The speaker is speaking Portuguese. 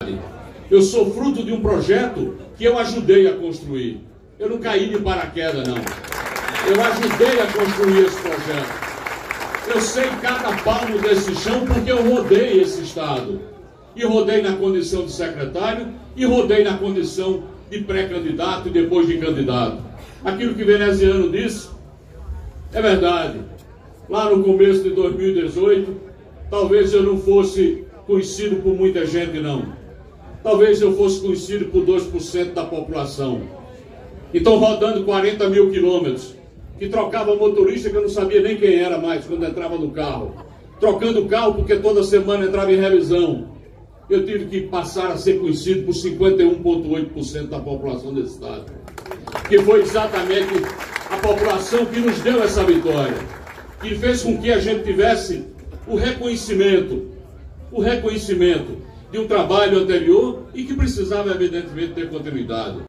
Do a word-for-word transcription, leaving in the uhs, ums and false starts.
Eu sou fruto de um projeto que eu ajudei a construir. Eu não caí de paraquedas, não. Eu ajudei a construir esse projeto. Eu sei cada palmo desse chão porque eu rodei esse estado. E rodei na condição de secretário e rodei na condição de pré-candidato e depois de candidato. Aquilo que Veneziano disse é verdade. Lá no começo de dois mil e dezoito, talvez eu não fosse conhecido por muita gente, não. Talvez eu fosse conhecido por dois por cento da população. Então, rodando quarenta mil quilômetros, que trocava motorista que eu não sabia nem quem era mais quando entrava no carro. Trocando o carro porque toda semana entrava em revisão. Eu tive que passar a ser conhecido por cinquenta e um vírgula oito por cento da população desse estado. Que foi exatamente a população que nos deu essa vitória. Que fez com que a gente tivesse o reconhecimento, o reconhecimento de um trabalho anterior e que precisava, evidentemente, ter continuidade.